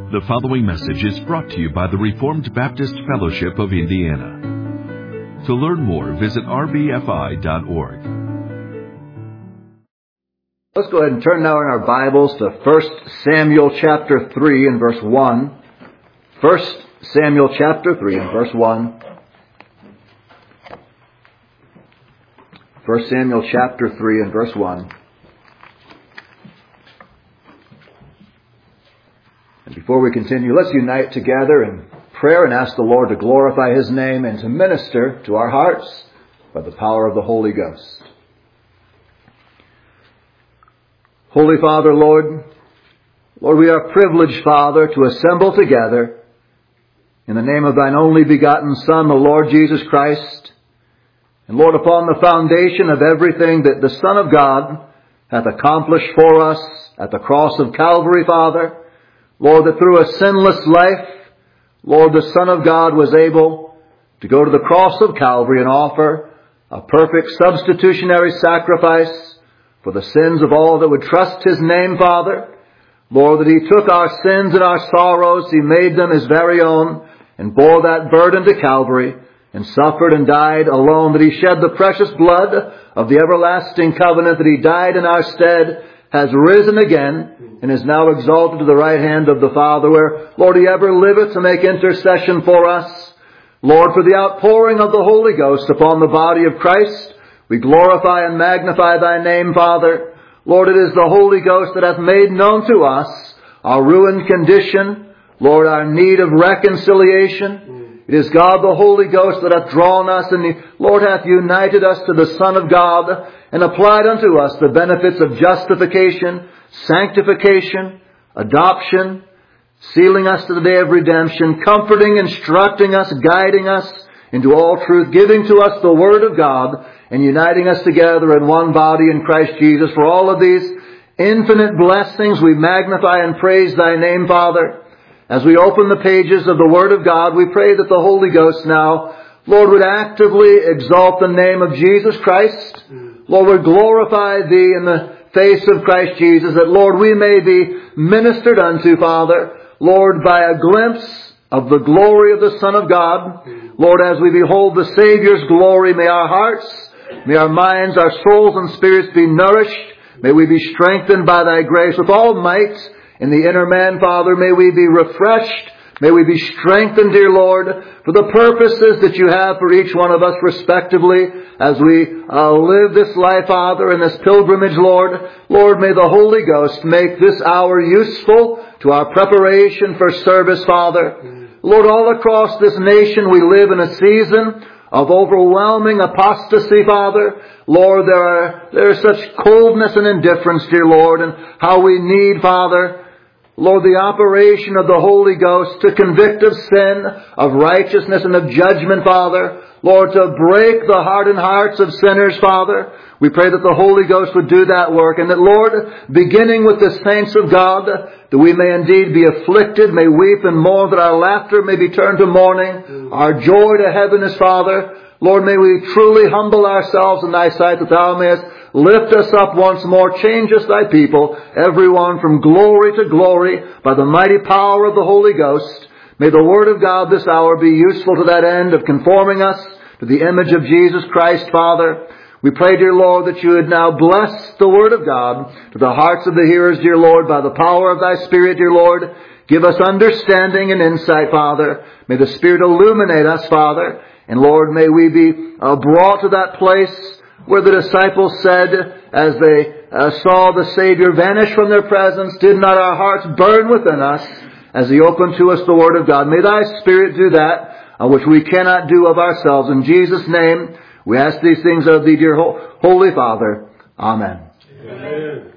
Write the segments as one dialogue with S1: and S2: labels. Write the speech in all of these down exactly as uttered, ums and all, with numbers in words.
S1: The following message is brought to you by the Reformed Baptist Fellowship of Indiana. To learn more, visit r b f i dot org.
S2: Let's go ahead and turn now in our Bibles to First Samuel chapter three and verse one. First Samuel chapter three and verse one. First Samuel chapter three and verse one. And before we continue, let's unite together in prayer and ask the Lord to glorify His name and to minister to our hearts by the power of the Holy Ghost. Holy Father, Lord, Lord, we are privileged, Father, to assemble together in the name of Thine only begotten Son, the Lord Jesus Christ. And Lord, upon the foundation of everything that the Son of God hath accomplished for us at the cross of Calvary, Father, Lord, that through a sinless life, Lord, the Son of God was able to go to the cross of Calvary and offer a perfect substitutionary sacrifice for the sins of all that would trust His name, Father. Lord, that He took our sins and our sorrows, He made them His very own, and bore that burden to Calvary, and suffered and died alone, that He shed the precious blood of the everlasting covenant, that He died in our stead, has risen again, and is now exalted to the right hand of the Father, where, Lord, He ever liveth to make intercession for us. Lord, for the outpouring of the Holy Ghost upon the body of Christ, we glorify and magnify Thy name, Father. Lord, it is the Holy Ghost that hath made known to us our ruined condition, Lord, our need of reconciliation. It is God the Holy Ghost that hath drawn us, and the Lord hath united us to the Son of God, and applied unto us the benefits of justification, sanctification, adoption, sealing us to the day of redemption, comforting, instructing us, guiding us into all truth, giving to us the Word of God, and uniting us together in one body in Christ Jesus. For all of these infinite blessings, we magnify and praise Thy name, Father. As we open the pages of the Word of God, we pray that the Holy Ghost now, Lord, would actively exalt the name of Jesus Christ. Lord, would glorify Thee in the face of Christ Jesus, that, Lord, we may be ministered unto, Father, Lord, by a glimpse of the glory of the Son of God. Lord, as we behold the Savior's glory, may our hearts, may our minds, our souls and spirits be nourished. May we be strengthened by Thy grace with all might in the inner man, Father. May we be refreshed. May we be strengthened, dear Lord, for the purposes that You have for each one of us respectively as we uh, live this life, Father, in this pilgrimage, Lord. Lord, may the Holy Ghost make this hour useful to our preparation for service, Father. Lord, all across this nation we live in a season of overwhelming apostasy, Father. Lord, there are there is such coldness and indifference, dear Lord, and how we need, Father, Lord, the operation of the Holy Ghost to convict of sin, of righteousness, and of judgment, Father. Lord, to break the hardened hearts of sinners, Father. We pray that the Holy Ghost would do that work, and that, Lord, beginning with the saints of God, that we may indeed be afflicted, may weep and mourn, that our laughter may be turned to mourning, our joy to heaviness, Father. Lord, may we truly humble ourselves in Thy sight, that Thou mayest lift us up once more, change us Thy people, everyone from glory to glory, by the mighty power of the Holy Ghost. May the Word of God this hour be useful to that end of conforming us to the image of Jesus Christ, Father. We pray, dear Lord, that You would now bless the Word of God to the hearts of the hearers, dear Lord, by the power of Thy Spirit, dear Lord. Give us understanding and insight, Father. May the Spirit illuminate us, Father. And Lord, may we be uh, brought to that place where the disciples said, as they uh, saw the Savior vanish from their presence, did not our hearts burn within us as He opened to us the Word of God? May Thy Spirit do that, uh, which we cannot do of ourselves. In Jesus' name, we ask these things of Thee, dear Ho- Holy Father. Amen. Amen.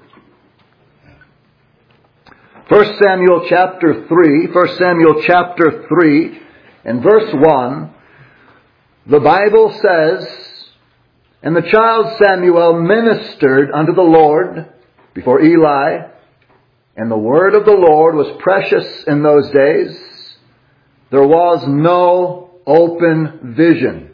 S2: First Samuel chapter three, First Samuel chapter three, and verse one, the Bible says, "And the child Samuel ministered unto the Lord before Eli, and the word of the Lord was precious in those days. There was no open vision.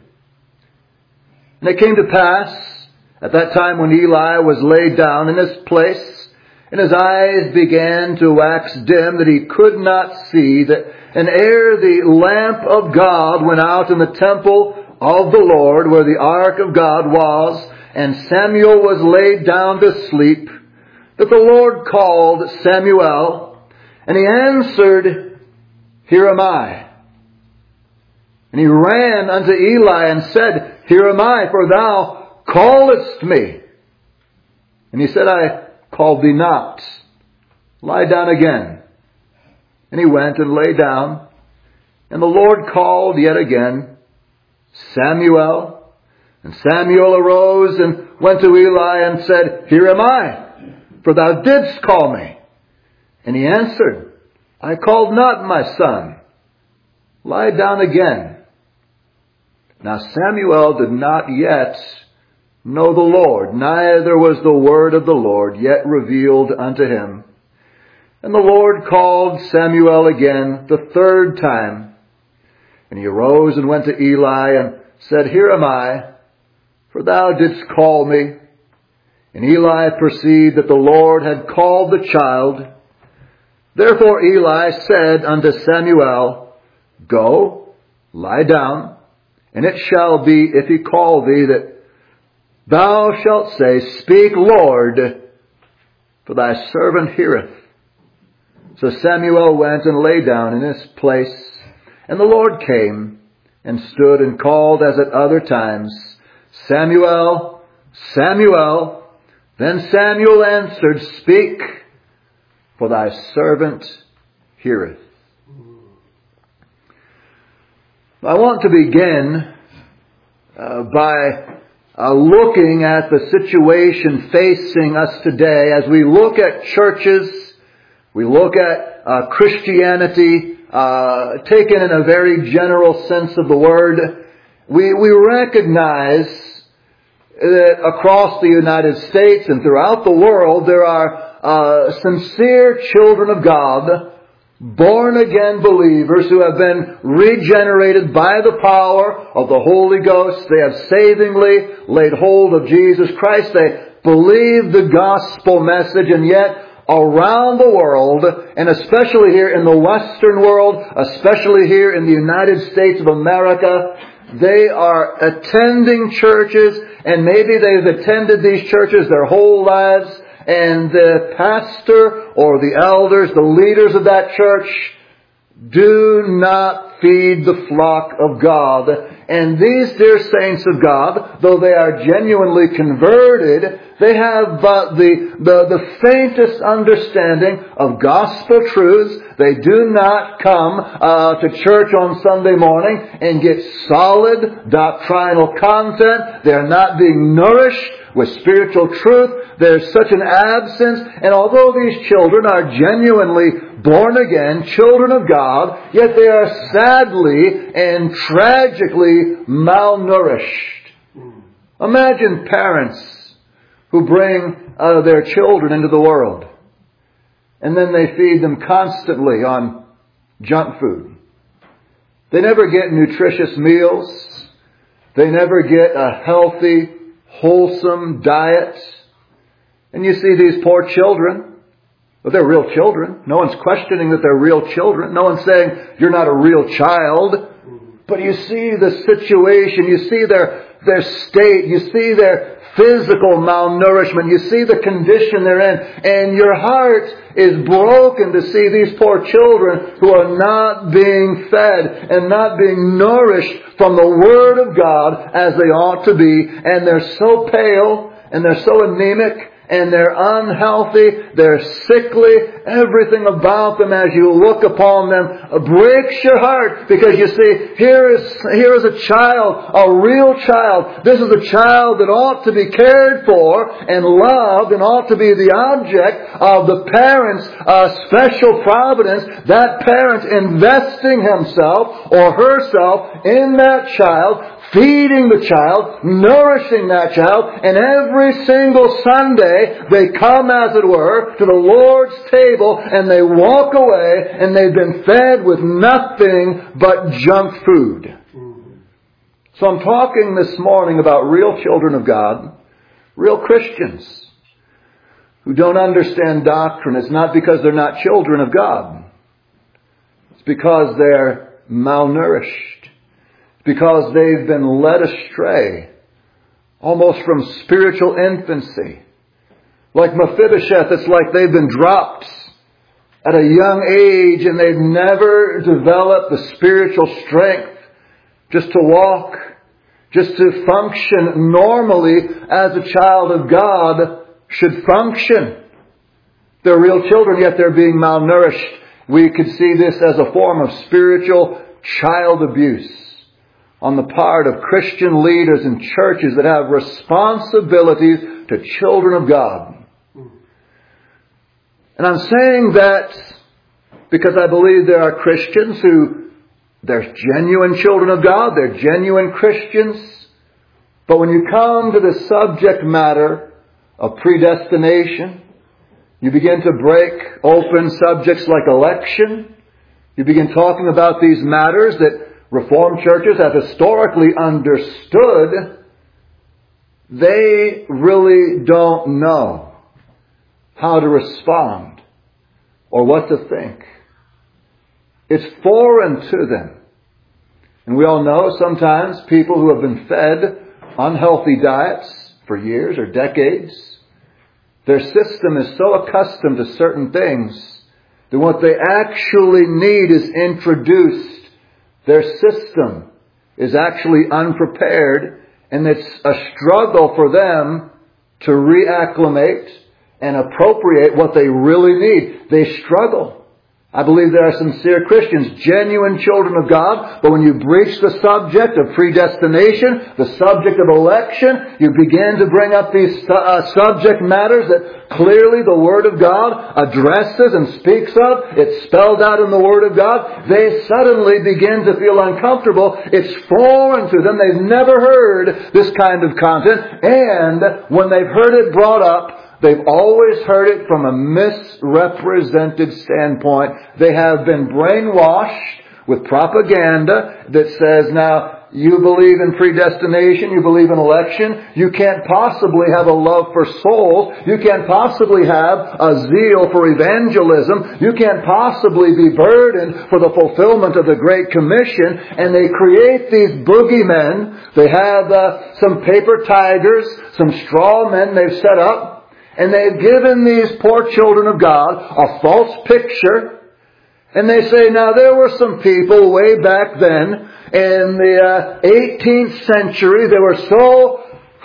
S2: And it came to pass, at that time when Eli was laid down in his place, and his eyes began to wax dim, that he could not see, that and ere the lamp of God went out in the temple of the Lord, where the ark of God was, and Samuel was laid down to sleep, that the Lord called Samuel, and he answered, Here am I. And he ran unto Eli and said, Here am I, for thou callest me. And he said, I called thee not. Lie down again. And he went and lay down. And the Lord called yet again, Samuel. And Samuel arose and went to Eli and said, Here am I, for thou didst call me. And he answered, I called not, my son. Lie down again. Now Samuel did not yet know the Lord, neither was the word of the Lord yet revealed unto him. And the Lord called Samuel again the third time. And he arose and went to Eli and said, Here am I, for thou didst call me. And Eli perceived that the Lord had called the child. Therefore Eli said unto Samuel, Go, lie down, and it shall be, if he call thee, that thou shalt say, Speak, Lord, for thy servant heareth. So Samuel went and lay down in his place, and the Lord came and stood and called as at other times, Samuel, Samuel. Then Samuel answered, Speak, for thy servant heareth. I want to begin uh, by uh, looking at the situation facing us today as we look at churches, we look at uh, Christianity, uh, taken in a very general sense of the word. We, we recognize that across the United States and throughout the world there are uh, sincere children of God, born-again believers who have been regenerated by the power of the Holy Ghost. They have savingly laid hold of Jesus Christ. They believe the gospel message, and yet around the world, and especially here in the Western world, especially here in the United States of America, they are attending churches, and maybe they've attended these churches their whole lives, and the pastor or the elders, the leaders of that church, do not feed the flock of God. And these dear saints of God, though they are genuinely converted, they have but the, the, the faintest understanding of gospel truths. They do not come uh, to church on Sunday morning and get solid doctrinal content. They are not being nourished with spiritual truth. There's such an absence. And although these children are genuinely born again, children of God, yet they are sadly and tragically malnourished. Imagine parents who bring uh, their children into the world, and then they feed them constantly on junk food. They never get nutritious meals. They never get a healthy, wholesome diet. And you see these poor children. Well, they're real children. No one's questioning that they're real children. No one's saying you're not a real child. But you see the situation. You see their, their state. You see their physical malnourishment. You see the condition they're in. And your heart is broken to see these poor children who are not being fed and not being nourished from the Word of God as they ought to be. And they're so pale and they're so anemic and they're unhealthy, they're sickly. Everything about them as you look upon them breaks your heart, because you see, here is, here is a child, a real child. This is a child that ought to be cared for and loved and ought to be the object of the parent's uh, special providence. That parent investing himself or herself in that child, feeding the child, nourishing that child, and every single Sunday they come, as it were, to the Lord's table and they walk away and they've been fed with nothing but junk food. So I'm talking this morning about real children of God, real Christians, who don't understand doctrine, it's not because they're not children of God. It's because they're malnourished. It's because they've been led astray, almost from spiritual infancy. Like Mephibosheth, it's like they've been dropped at a young age and they've never developed the spiritual strength just to walk, just to function normally as a child of God should function. They're real children, yet they're being malnourished. We could see this as a form of spiritual child abuse on the part of Christian leaders and churches that have responsibilities to children of God. And I'm saying that because I believe there are Christians who, they're genuine children of God, they're genuine Christians. But when you come to the subject matter of predestination, you begin to break open subjects like election. You begin talking about these matters that Reformed churches have historically understood. They really don't know how to respond or what to think. It's foreign to them. And we all know sometimes people who have been fed unhealthy diets for years or decades, their system is so accustomed to certain things that what they actually need is introduced. Their system is actually unprepared, and it's a struggle for them to reacclimate and appropriate what they really need. They struggle. I believe there are sincere Christians, genuine children of God, but when you breach the subject of predestination, the subject of election, you begin to bring up these uh, subject matters that clearly the Word of God addresses and speaks of. It's spelled out in the Word of God. They suddenly begin to feel uncomfortable. It's foreign to them. They've never heard this kind of content. And when they've heard it brought up, they've always heard it from a misrepresented standpoint. They have been brainwashed with propaganda that says, now, you believe in predestination, you believe in election, you can't possibly have a love for souls, you can't possibly have a zeal for evangelism, you can't possibly be burdened for the fulfillment of the Great Commission, and they create these boogeymen. They have uh, some paper tigers, some straw men they've set up, and they've given these poor children of God a false picture. And they say, now there were some people way back then in the uh, eighteenth century, they were so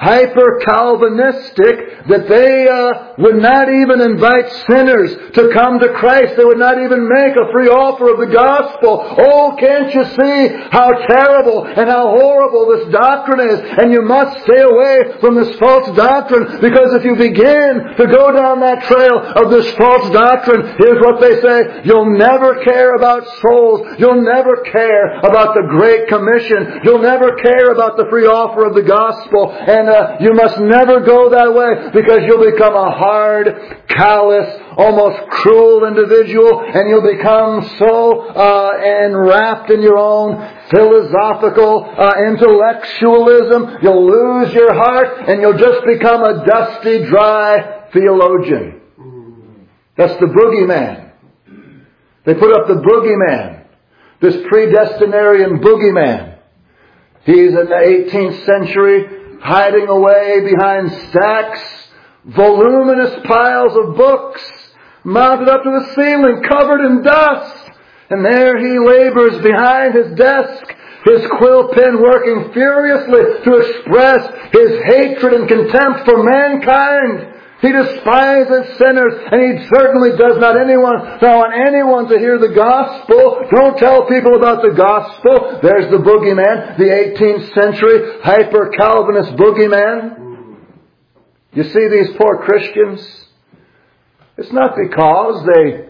S2: hyper-Calvinistic that they uh, would not even invite sinners to come to Christ. They would not even make a free offer of the gospel. Oh, can't you see how terrible and how horrible this doctrine is? And you must stay away from this false doctrine, because if you begin to go down that trail of this false doctrine, here's what they say: you'll never care about souls. You'll never care about the Great Commission. You'll never care about the free offer of the gospel. And uh, you must never go that way, because you'll become a hard, callous, almost cruel individual, and you'll become so uh, enwrapped in your own philosophical uh, intellectualism, you'll lose your heart, and you'll just become a dusty, dry theologian. That's the boogeyman. They put up the boogeyman, this predestinarian boogeyman. He's in the eighteenth century, hiding away behind stacks, voluminous piles of books, mounted up to the ceiling, covered in dust. And there he labors behind his desk, his quill pen working furiously to express his hatred and contempt for mankind. He despises sinners, and he certainly does not anyone, not want anyone to hear the gospel. Don't tell people about the gospel. There's the boogeyman, the eighteenth century hyper-Calvinist boogeyman. You see these poor Christians? It's not because they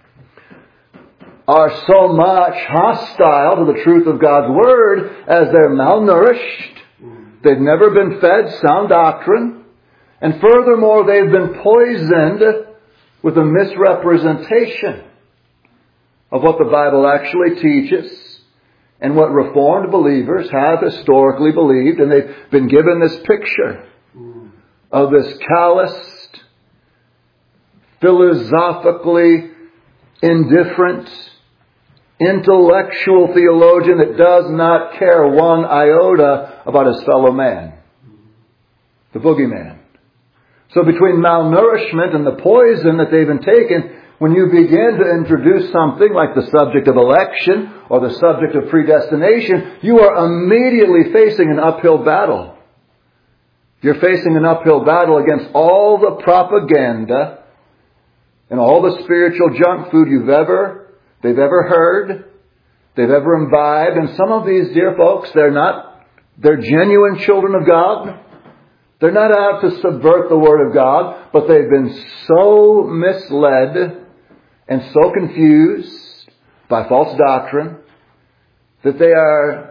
S2: are so much hostile to the truth of God's Word as they're malnourished. They've never been fed sound doctrine. And furthermore, they've been poisoned with a misrepresentation of what the Bible actually teaches and what Reformed believers have historically believed. And they've been given this picture of this calloused, philosophically indifferent, intellectual theologian that does not care one iota about his fellow man. The boogeyman. So between malnourishment and the poison that they've been taken, when you begin to introduce something like the subject of election or the subject of predestination, you are immediately facing an uphill battle. You're facing an uphill battle against all the propaganda and all the spiritual junk food you've ever, they've ever heard, they've ever imbibed. And some of these dear folks, they're not, they're genuine children of God. They're not out to subvert the Word of God, but they've been so misled and so confused by false doctrine that they are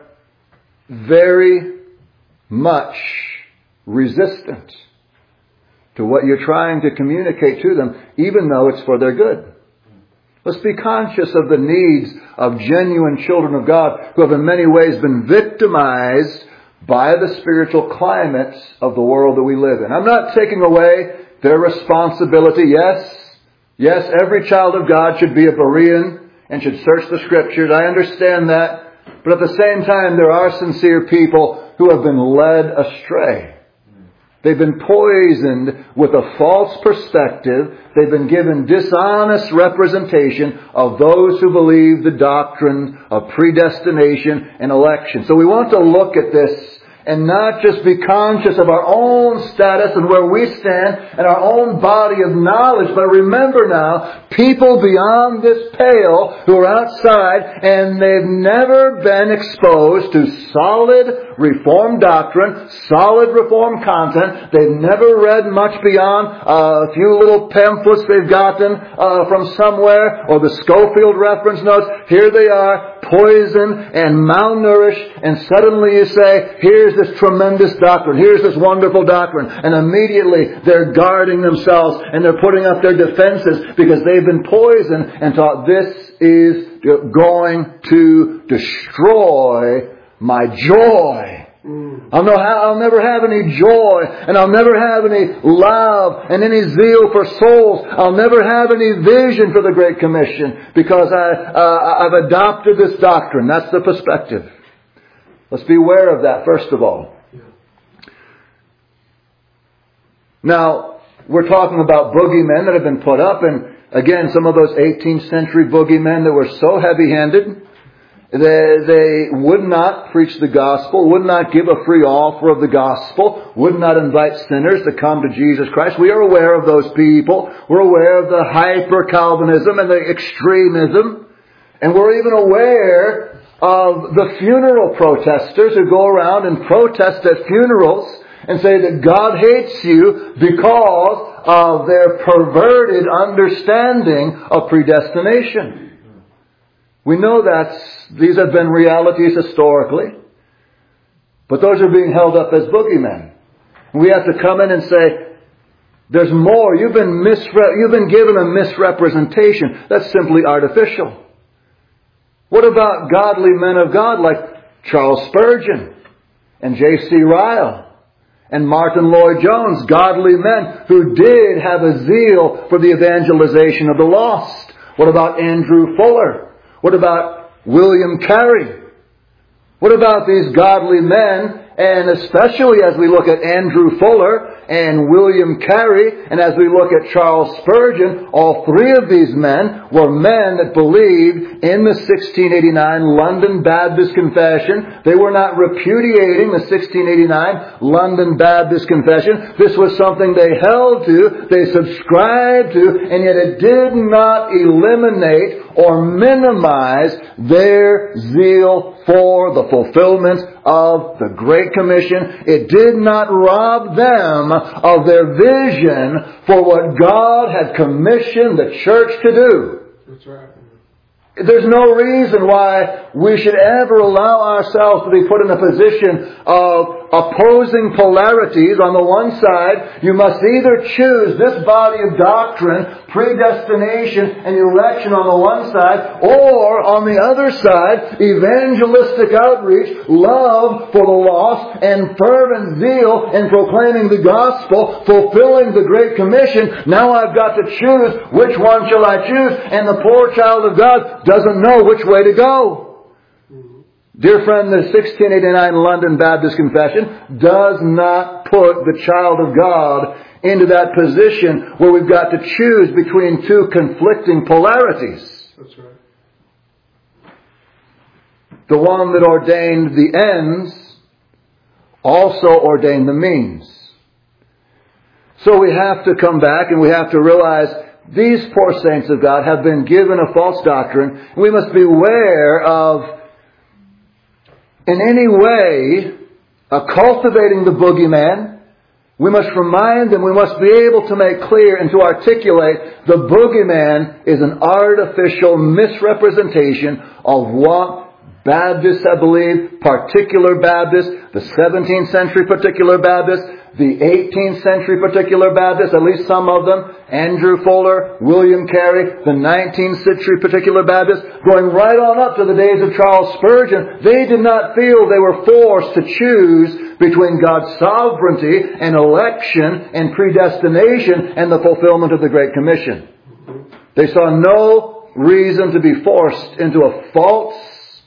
S2: very much resistant to what you're trying to communicate to them, even though it's for their good. Let's be conscious of the needs of genuine children of God who have in many ways been victimized by the spiritual climate of the world that we live in. I'm not taking away their responsibility. Yes, yes, every child of God should be a Berean and should search the Scriptures. I understand that. But at the same time, there are sincere people who have been led astray. They've been poisoned with a false perspective. They've been given dishonest representation of those who believe the doctrine of predestination and election. So we want to look at this and not just be conscious of our own status and where we stand and our own body of knowledge, but remember now, people beyond this pale who are outside and they've never been exposed to solid Reformed doctrine, solid Reformed content. They've never read much beyond uh, a few little pamphlets they've gotten uh, from somewhere or the Schofield reference notes. Here they are, poisoned and malnourished, and suddenly you say, here's this tremendous doctrine, here's this wonderful doctrine, and immediately they're guarding themselves and they're putting up their defenses because they've been poisoned and taught this is going to destroy my joy. Mm. I'll, know how, I'll never have any joy, and I'll never have any love and any zeal for souls. I'll never have any vision for the Great Commission because I, uh, I've adopted this doctrine. That's the perspective. Let's be aware of that, first of all. Yeah. Now, we're talking about boogeymen that have been put up, and again, some of those eighteenth century boogeymen that were so heavy-handed, They, they would not preach the gospel, would not give a free offer of the gospel, would not invite sinners to come to Jesus Christ. We are aware of those people. We're aware of the hyper-Calvinism and the extremism. And we're even aware of the funeral protesters who go around and protest at funerals and say that God hates you because of their perverted understanding of predestination. We know that these have been realities historically, but those are being held up as boogeymen. We have to come in and say, there's more. You've been misre- you've been given a misrepresentation. That's simply artificial. What about godly men of God like Charles Spurgeon and J C Ryle and Martin Lloyd-Jones, godly men who did have a zeal for the evangelization of the lost? What about Andrew Fuller? What about William Carey? What about these godly men? And especially as we look at Andrew Fuller and William Carey, and as we look at Charles Spurgeon, all three of these men were men that believed in the sixteen eighty-nine London Baptist Confession. They were not repudiating the sixteen eighty-nine London Baptist Confession. This was something they held to, they subscribed to, and yet it did not eliminate or minimize their zeal for the fulfillment of the Great Commission. It did not rob them of their vision for what God had commissioned the church to do.
S3: That's right.
S2: There's no reason why we should ever allow ourselves to be put in a position of opposing polarities. On the one side, you must either choose this body of doctrine predestination and election on the one side, or on the other side, evangelistic outreach, love for the lost, and fervent zeal in proclaiming the gospel, fulfilling the Great Commission. Now I've got to choose, which one shall I choose? And the poor child of God doesn't know which way to go. Dear friend, the sixteen eighty-nine London Baptist Confession does not put the child of God into that position where we've got to choose between two conflicting polarities.
S3: That's right.
S2: The one that ordained the ends also ordained the means. So we have to come back and we have to realize these poor saints of God have been given a false doctrine. We must beware of, in any way, uh, cultivating the boogeyman. We must remind them, we must be able to make clear and to articulate the boogeyman is an artificial misrepresentation of what Baptists have believed, particular Baptists, the seventeenth century particular Baptists, the eighteenth century particular Baptists, at least some of them, Andrew Fuller, William Carey, the nineteenth century particular Baptists, going right on up to the days of Charles Spurgeon. They did not feel they were forced to choose between God's sovereignty and election and predestination and the fulfillment of the Great Commission. They saw no reason to be forced into a false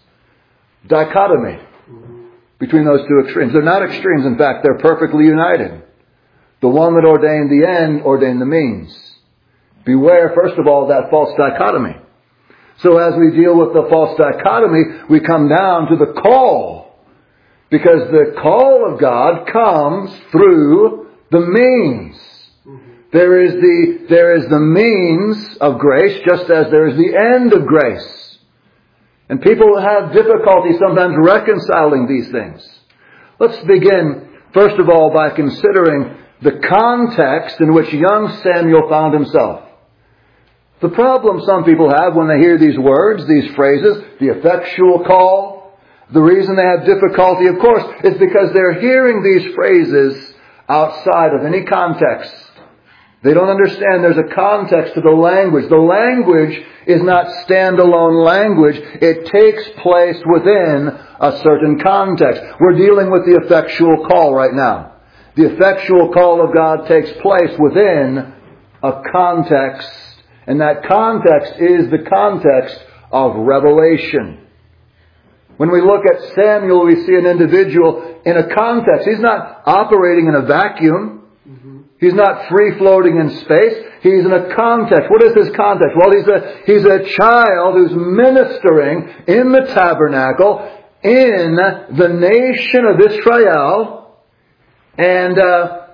S2: dichotomy between those two extremes. They're not extremes. In fact, they're perfectly united. The one that ordained the end ordained the means. Beware, first of all, that false dichotomy. So as we deal with the false dichotomy, we come down to the call. Because the call of God comes through the means. Mm-hmm. There is the, there is the means of grace just as there is the end of grace. And people have difficulty sometimes reconciling these things. Let's begin, first of all, by considering the context in which young Samuel found himself. The problem some people have when they hear these words, these phrases, the effectual call, the reason they have difficulty, of course, is because they're hearing these phrases outside of any context. They don't understand there's a context to the language. The language is not standalone language. It takes place within a certain context. We're dealing with the effectual call right now. The effectual call of God takes place within a context, and that context is the context of revelation. When we look at Samuel, we see an individual in a context. He's not operating in a vacuum. Mm-hmm. He's not free-floating in space. He's in a context. What is his context? Well, he's a, he's a child who's ministering in the tabernacle in the nation of Israel. And uh,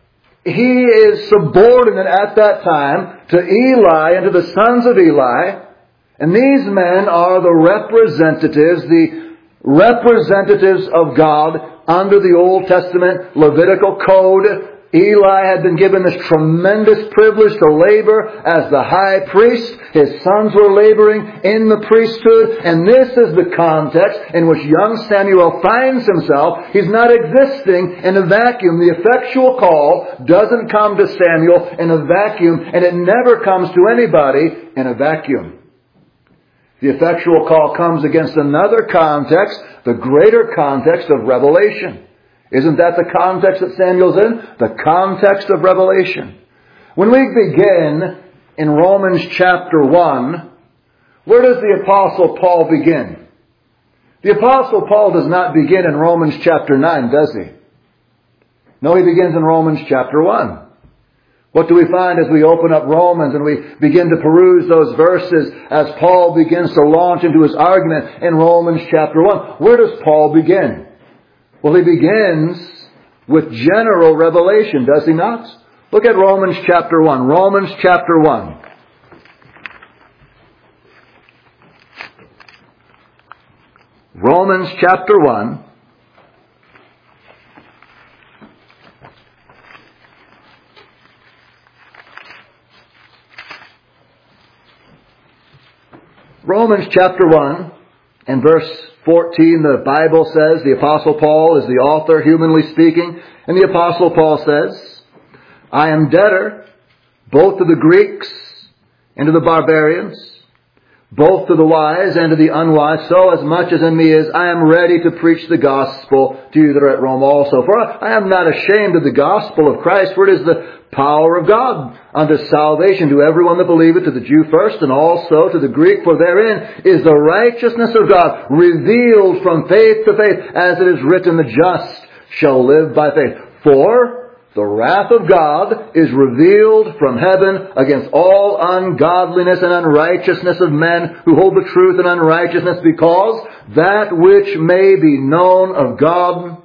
S2: he is subordinate at that time to Eli and to the sons of Eli. And these men are the representatives, the representatives of God under the Old Testament Levitical code. Eli had been given this tremendous privilege to labor as the high priest. His sons were laboring in the priesthood. And this is the context in which young Samuel finds himself. He's not existing in a vacuum. The effectual call doesn't come to Samuel in a vacuum, and it never comes to anybody in a vacuum. The effectual call comes against another context, the greater context of revelation. Isn't that the context that Samuel's in? The context of revelation. When we begin in Romans chapter one, where does the Apostle Paul begin? The Apostle Paul does not begin in Romans chapter nine, does he? No, he begins in Romans chapter one. What do we find as we open up Romans and we begin to peruse those verses as Paul begins to launch into his argument in Romans chapter one? Where does Paul begin? Well, he begins with general revelation, does he not? Look at Romans chapter one. Romans chapter one. Romans chapter one. Romans chapter one and verse fourteen, the Bible says, the Apostle Paul is the author, humanly speaking, and the Apostle Paul says, I am debtor both to the Greeks and to the barbarians, both to the wise and to the unwise, so as much as in me is, I am ready to preach the gospel to you that are at Rome also. For I am not ashamed of the gospel of Christ, for it is the power of God unto salvation to everyone that believeth, to the Jew first, and also to the Greek. For therein is the righteousness of God revealed from faith to faith, as it is written, the just shall live by faith. For the wrath of God is revealed from heaven against all ungodliness and unrighteousness of men who hold the truth in unrighteousness, because that which may be known of God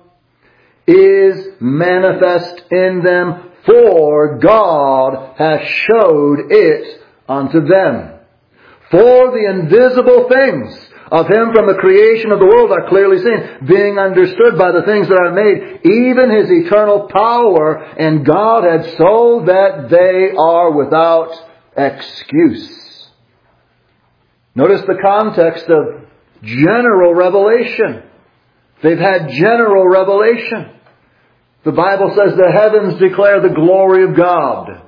S2: is manifest in them, for God hath showed it unto them. For the invisible things of Him from the creation of the world are clearly seen, being understood by the things that are made, even His eternal power and Godhead, so that they are without excuse. Notice the context of general revelation. They've had general revelation. The Bible says the heavens declare the glory of God.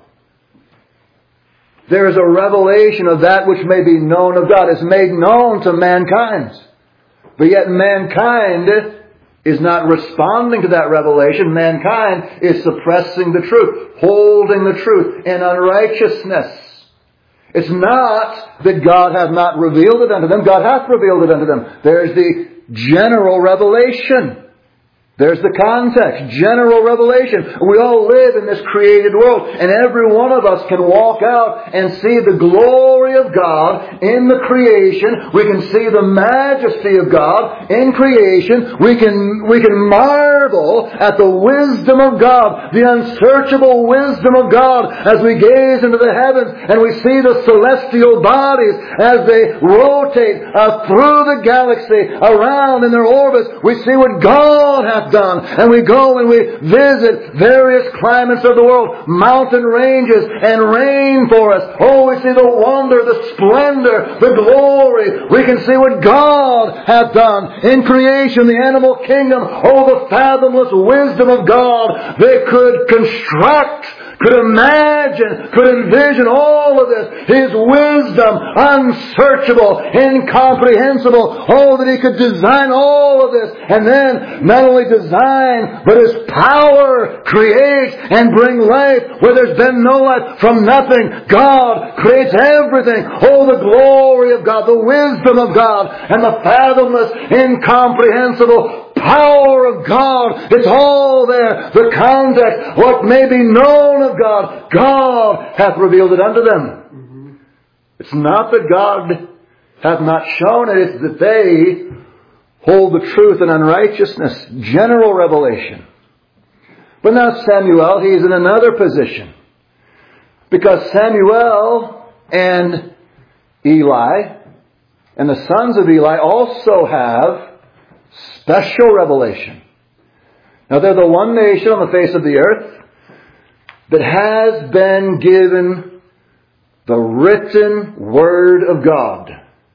S2: There is a revelation of that which may be known of God. It's made known to mankind. But yet mankind is not responding to that revelation. Mankind is suppressing the truth, holding the truth in unrighteousness. It's not that God hath not revealed it unto them. God hath revealed it unto them. There's the general revelation. There's the context, general revelation. We all live in this created world, and every one of us can walk out and see the glory of God in the creation. We can see the majesty of God in creation. We can, we can marvel at the wisdom of God, the unsearchable wisdom of God, as we gaze into the heavens and we see the celestial bodies as they rotate uh, through the galaxy around in their orbits. We see what God hath done. And we go and we visit various climates of the world, mountain ranges, and rainforests. Oh, we see the wonder, the splendor, the glory. We can see what God hath done in creation, the animal kingdom. Oh, the fathomless wisdom of God. They could construct, could imagine, could envision all of this. His wisdom, unsearchable, incomprehensible. Oh, that He could design all of this. And then, not only design, but His power creates and bring life where there's been no life. From nothing, God creates everything. Oh, the glory of God, the wisdom of God, and the fathomless, incomprehensible power of God. It's all there. The context, what may be known of God, God hath revealed it unto them. Mm-hmm. It's not that God hath not shown it, it's that they hold the truth in unrighteousness. General revelation. But now Samuel, he's in another position. Because Samuel and Eli and the sons of Eli also have special revelation. Now they're the one nation on the face of the earth that has been given the written Word of God.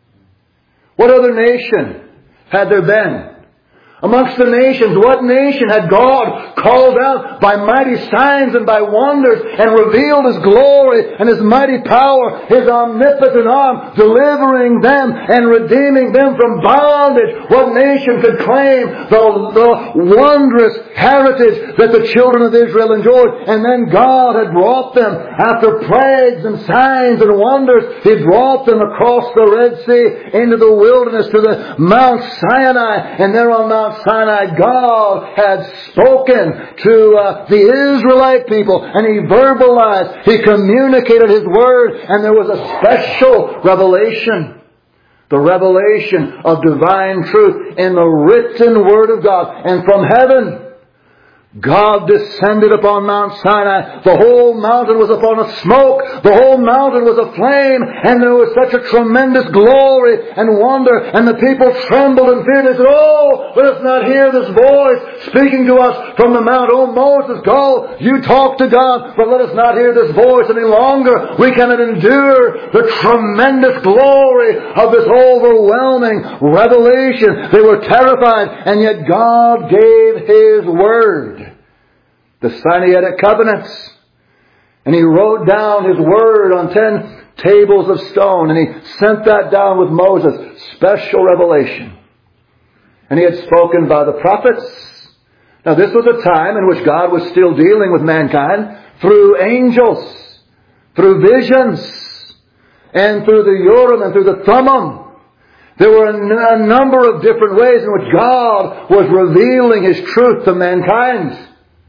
S2: What other nation had there been? Amongst the nations, what nation had God called out by mighty signs and by wonders and revealed His glory and His mighty power, His omnipotent arm, delivering them and redeeming them from bondage? What nation could claim the, the wondrous heritage that the children of Israel enjoyed? And then God had brought them, after plagues and signs and wonders, He brought them across the Red Sea into the wilderness to the Mount Sinai. And there on Mount Sinai, God had spoken to uh, the Israelite people, and He verbalized, He communicated His Word, and there was a special revelation. The revelation of divine truth in the written Word of God. And from heaven, God descended upon Mount Sinai. The whole mountain was upon a smoke. The whole mountain was aflame. And there was such a tremendous glory and wonder. And the people trembled and feared. They said, oh, let us not hear this voice speaking to us from the mount. Oh, Moses, go. You talk to God. But let us not hear this voice any longer. We cannot endure the tremendous glory of this overwhelming revelation. They were terrified. And yet God gave His Word. The Sinaitic covenants. And He wrote down His Word on ten tables of stone, and He sent that down with Moses, special revelation. And He had spoken by the prophets. Now this was a time in which God was still dealing with mankind through angels, through visions, and through the Urim and through the Thummim. There were a, n- a number of different ways in which God was revealing His truth to mankind.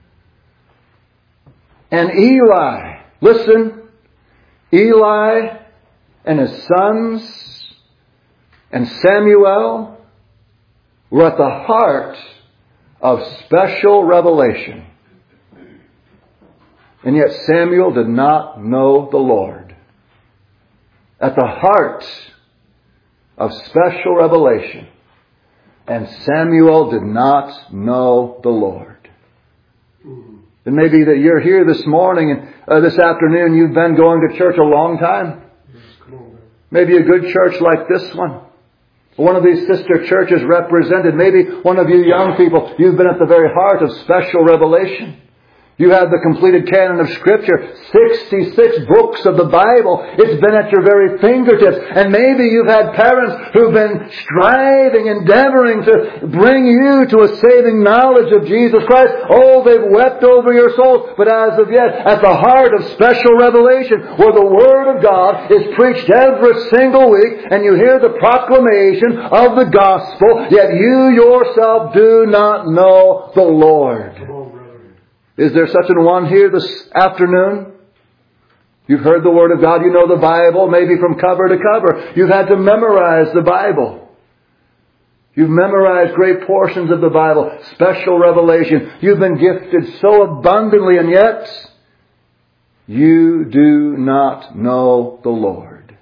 S2: And Eli, listen, Eli and his sons and Samuel were at the heart of special revelation. And yet Samuel did not know the Lord. At the heart of special revelation. And Samuel did not know the Lord. It may be that you're here this morning and uh, this afternoon you've been going to church a long time. Maybe a good church like this one. One of these sister churches represented. Maybe one of you young people, you've been at the very heart of special revelation. You have the completed canon of Scripture, sixty-six books of the Bible. It's been at your very fingertips. And maybe you've had parents who've been striving, endeavoring to bring you to a saving knowledge of Jesus Christ. Oh, they've wept over your soul. But as of yet, at the heart of special revelation, where the Word of God is preached every single week, and you hear the proclamation of the gospel, yet you yourself do not know the Lord. Is there such an one here this afternoon? You've heard the Word of God. You know the Bible, maybe from cover to cover. You've had to memorize the Bible. You've memorized great portions of the Bible. Special revelation. You've been gifted so abundantly, and yet you do not know the Lord.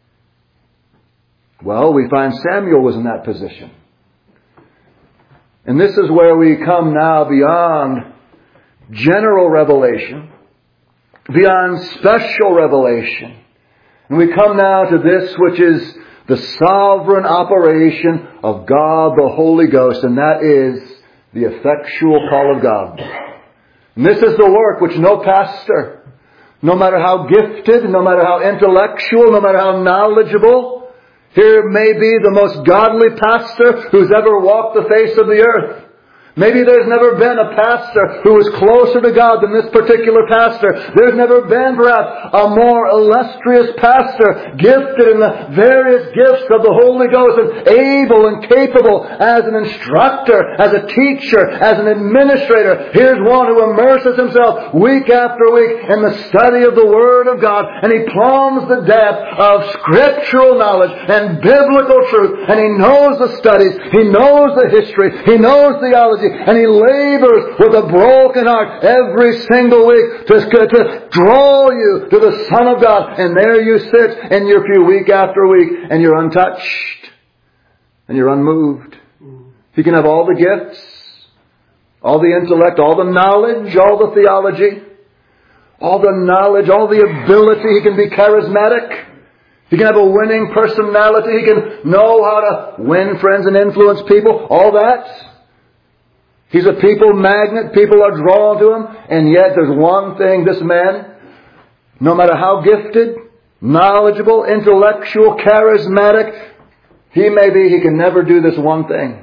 S2: Well, we find Samuel was in that position. And this is where we come now beyond general revelation, beyond special revelation. And we come now to this which is the sovereign operation of God the Holy Ghost, and that is the effectual call of God. And this is the work which no pastor, no matter how gifted, no matter how intellectual, no matter how knowledgeable, here may be the most godly pastor who's ever walked the face of the earth. Maybe there's never been a pastor who was closer to God than this particular pastor. There's never been perhaps a more illustrious pastor, gifted in the various gifts of the Holy Ghost and able and capable as an instructor, as a teacher, as an administrator. Here's one who immerses himself week after week in the study of the Word of God, and he plumbs the depth of scriptural knowledge and biblical truth, and he knows the studies, he knows the history, he knows theology, and he labors with a broken heart every single week to, to draw you to the Son of God. And there you sit in your pew week after week, and you're untouched, and you're unmoved. He can have all the gifts, all the intellect, all the knowledge, all the theology, all the knowledge, all the ability. He can be charismatic. He can have a winning personality. He can know how to win friends and influence people. All that. He's a people magnet. People are drawn to him. And yet there's one thing, this man, no matter how gifted, knowledgeable, intellectual, charismatic he may be, he can never do this one thing.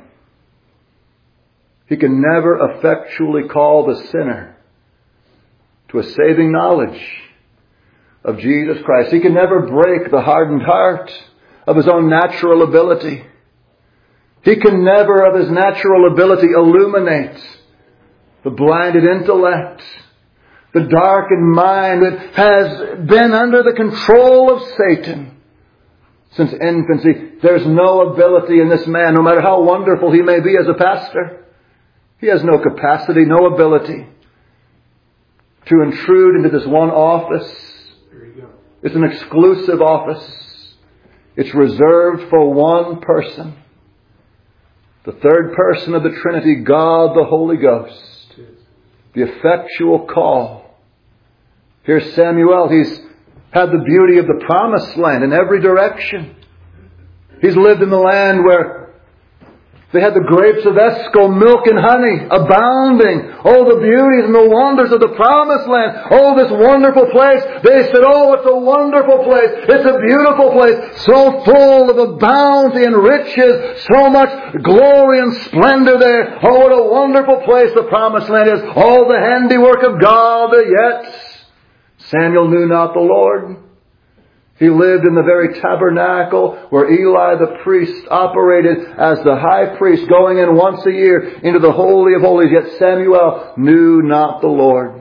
S2: He can never effectually call the sinner to a saving knowledge of Jesus Christ. He can never break the hardened heart of his own natural ability. He can never, of his natural ability, illuminate the blinded intellect, the darkened mind that has been under the control of Satan since infancy. There's no ability in this man, no matter how wonderful he may be as a pastor. He has no capacity, no ability to intrude into this one office. It's an exclusive office. It's reserved for one person. The third person of the Trinity, God the Holy Ghost. The effectual call. Here's Samuel. He's had the beauty of the promised land in every direction. He's lived in the land where They had the grapes of Eshcol, milk and honey, abounding. Oh, the beauties and the wonders of the promised land. Oh, this wonderful place. They said, oh, it's a wonderful place. It's a beautiful place. So full of a bounty and riches. So much glory and splendor there. Oh, what a wonderful place the promised land is. All the handiwork of God. Yet Samuel knew not the Lord. He lived in the very tabernacle where Eli the priest operated as the high priest, going in once a year into the Holy of Holies. Yet Samuel knew not the Lord.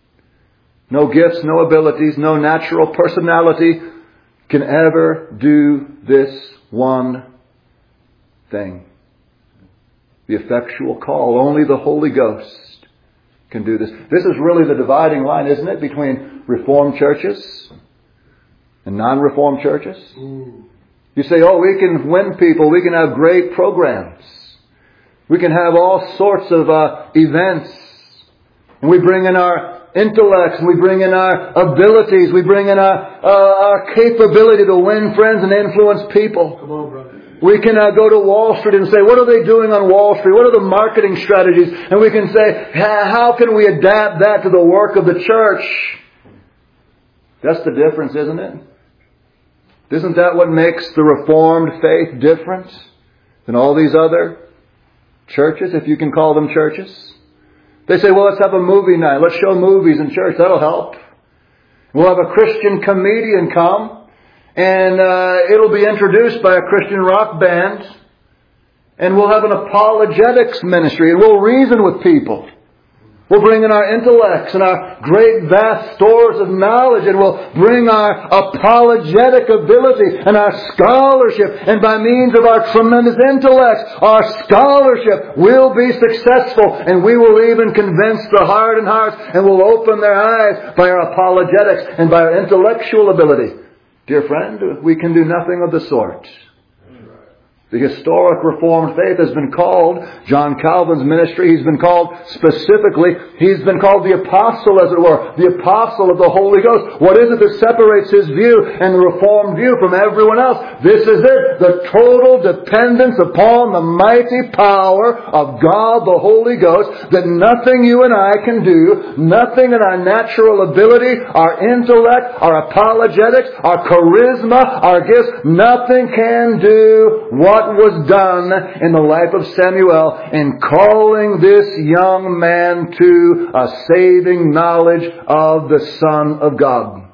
S2: No gifts, no abilities, no natural personality can ever do this one thing. The effectual call. Only the Holy Ghost can do this. This is really the dividing line, isn't it, between Reformed churches and non-Reformed churches? Mm. You say, oh, we can win people. We can have great programs. We can have all sorts of uh, events. And we bring in our intellects. And we bring in our abilities. We bring in our, uh, our capability to win friends and influence people.
S3: Come on, brother.
S2: We can uh, go to Wall Street and say, what are they doing on Wall Street? What are the marketing strategies? And we can say, how can we adapt that to the work of the church? That's the difference, isn't it? Isn't that what makes the Reformed faith different than all these other churches, if you can call them churches? They say, well, let's have a movie night. Let's show movies in church. That'll help. We'll have a Christian comedian come, and uh, it'll be introduced by a Christian rock band, and we'll have an apologetics ministry, and we'll reason with people. We'll bring in our intellects and our great vast stores of knowledge, and we'll bring our apologetic ability and our scholarship, and by means of our tremendous intellect, our scholarship will be successful, and we will even convince the hardened hearts, and we'll open their eyes by our apologetics and by our intellectual ability. Dear friend, we can do nothing of the sort. The historic Reformed faith has been called, John Calvin's ministry, he's been called specifically, he's been called the apostle, as it were, the apostle of the Holy Ghost. What is it that separates his view and the Reformed view from everyone else? This is it, the total dependence upon the mighty power of God, the Holy Ghost, that nothing you and I can do, nothing in our natural ability, our intellect, our apologetics, our charisma, our gifts, nothing can do what was done in the life of Samuel in calling this young man to a saving knowledge of the Son of God.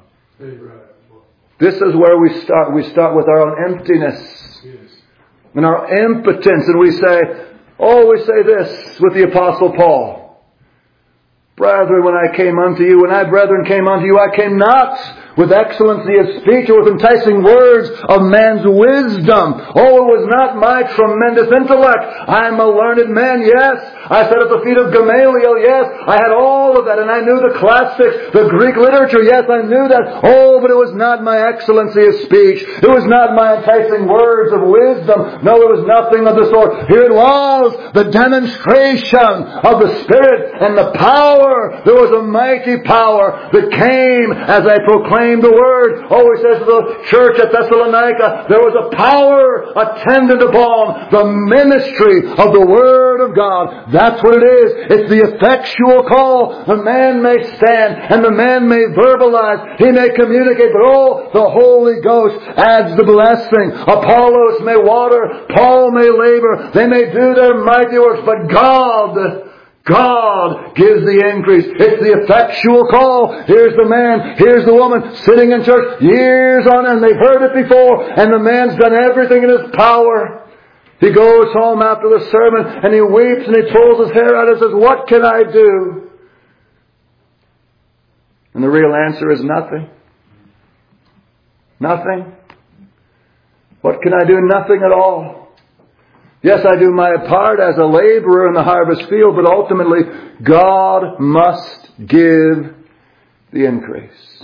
S2: This is where we start. We start with our own emptiness and our impotence, and we say, oh, we say this with the Apostle Paul. Brethren, when I came unto you, when I, brethren, came unto you, I came not with excellency of speech or with enticing words of man's wisdom. Oh, it was not my tremendous intellect. I am a learned man, yes. I sat at the feet of Gamaliel, yes. I had all of that, and I knew the classics, the Greek literature, yes, I knew that. Oh, but it was not my excellency of speech. It was not my enticing words of wisdom. No, it was nothing of the sort. Here it was, the demonstration of the Spirit and the power. There was a mighty power that came as I proclaimed the Word. Oh, he says to the church at Thessalonica, there was a power attendant upon the ministry of the Word of God. That's what it is. It's the effectual call. The man may stand and the man may verbalize. He may communicate, but oh, the Holy Ghost adds the blessing. Apollos may water. Paul may labor. They may do their mighty works, but God... God gives the increase. It's the effectual call. Here's the man, here's the woman sitting in church years on end. They've heard it before, and the man's done everything in his power. He goes home after the sermon and he weeps and he pulls his hair out and says, what can I do? And the real answer is nothing. Nothing. What can I do? Nothing at all. Yes, I do my part as a laborer in the harvest field, but ultimately God must give the increase.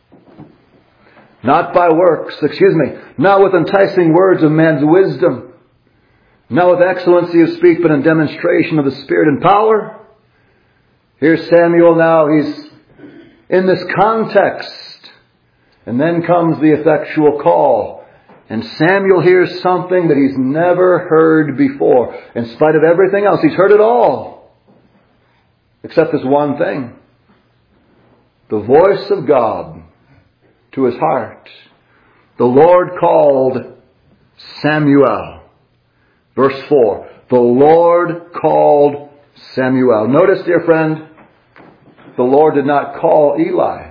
S2: Not by works, excuse me, not with enticing words of man's wisdom, not with excellency of speech, but in demonstration of the Spirit and power. Here's Samuel now, he's in this context. And then comes the effectual call. And Samuel hears something that he's never heard before. In spite of everything else, he's heard it all. Except this one thing. The voice of God to his heart. The Lord called Samuel. Verse four. The Lord called Samuel. Notice, dear friend, the Lord did not call Eli.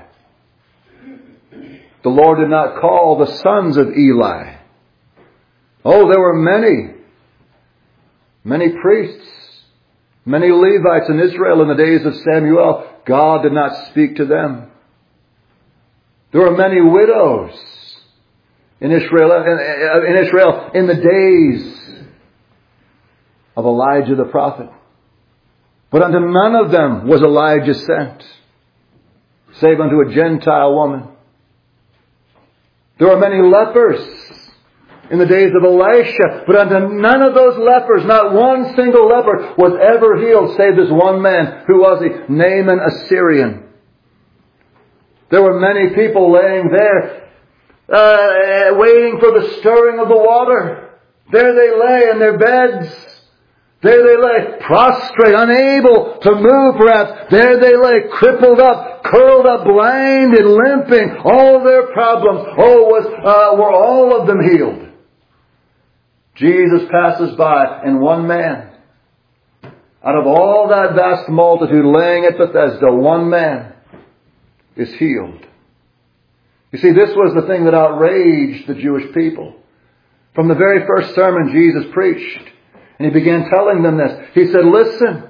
S2: The Lord did not call the sons of Eli. Oh, there were many, many priests, many Levites in Israel in the days of Samuel. God did not speak to them. There were many widows in Israel, in Israel in the days of Elijah the prophet. But unto none of them was Elijah sent, save unto a Gentile woman. There were many lepers in the days of Elisha, but unto none of those lepers, not one single leper, was ever healed, save this one man. Who was he? Naaman, a Syrian. There were many people laying there, uh, waiting for the stirring of the water. There they lay in their beds. There they lay, prostrate, unable to move perhaps. There they lay, crippled up, curled up, blind and limping. All their problems, oh, was, uh, were all of them healed. Jesus passes by, and one man, out of all that vast multitude laying at Bethesda, one man is healed. You see, this was the thing that outraged the Jewish people. From the very first sermon Jesus preached, and he began telling them this. He said, listen,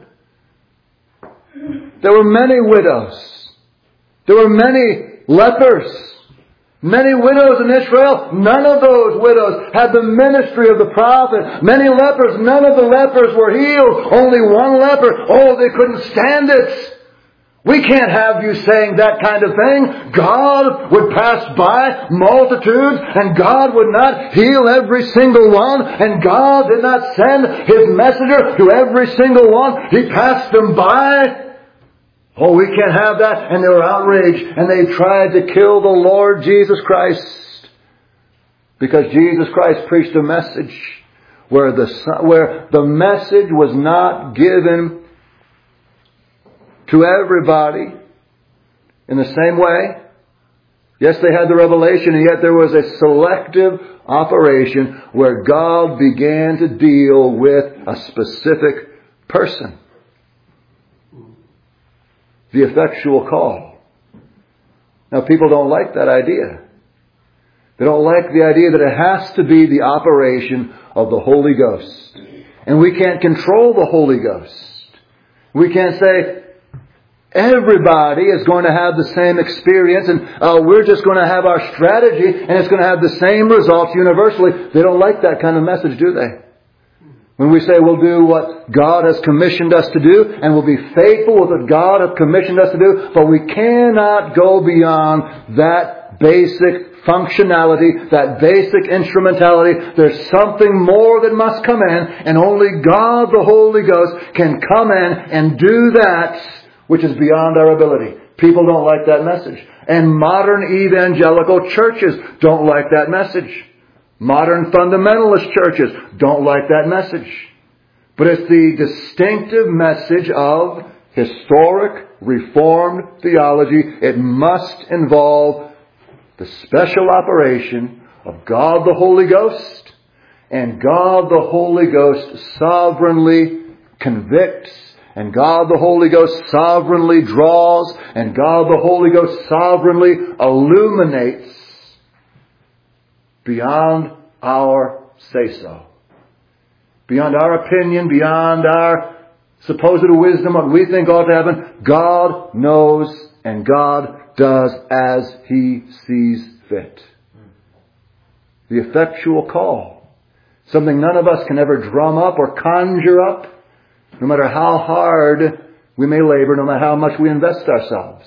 S2: there were many widows. There were many lepers. Many widows in Israel. None of those widows had the ministry of the prophet. Many lepers. None of the lepers were healed. Only one leper. Oh, they couldn't stand it. We can't have you saying that kind of thing. God would pass by multitudes and God would not heal every single one. And God did not send His messenger to every single one. He passed them by. Oh, we can't have that. And they were outraged and they tried to kill the Lord Jesus Christ. Because Jesus Christ preached a message where the, where the message was not given to everybody in the same way. Yes, they had the revelation, and yet there was a selective operation where God began to deal with a specific person. The effectual call. Now, people don't like that idea. They don't like the idea that it has to be the operation of the Holy Ghost. And we can't control the Holy Ghost. We can't say, everybody is going to have the same experience and uh, we're just going to have our strategy and it's going to have the same results universally. They don't like that kind of message, do they? When we say we'll do what God has commissioned us to do and we'll be faithful with what God has commissioned us to do, but we cannot go beyond that basic functionality, that basic instrumentality. There's something more that must come in, and only God, the Holy Ghost, can come in and do that which is beyond our ability. People don't like that message. And modern evangelical churches don't like that message. Modern fundamentalist churches don't like that message. But it's the distinctive message of historic Reformed theology. It must involve the special operation of God the Holy Ghost. And God the Holy Ghost sovereignly convicts. And God the Holy Ghost sovereignly draws. And God the Holy Ghost sovereignly illuminates beyond our say-so. Beyond our opinion, beyond our supposed wisdom, what we think ought to happen. God knows and God does as He sees fit. The effectual call. Something none of us can ever drum up or conjure up. No matter how hard we may labor, no matter how much we invest ourselves.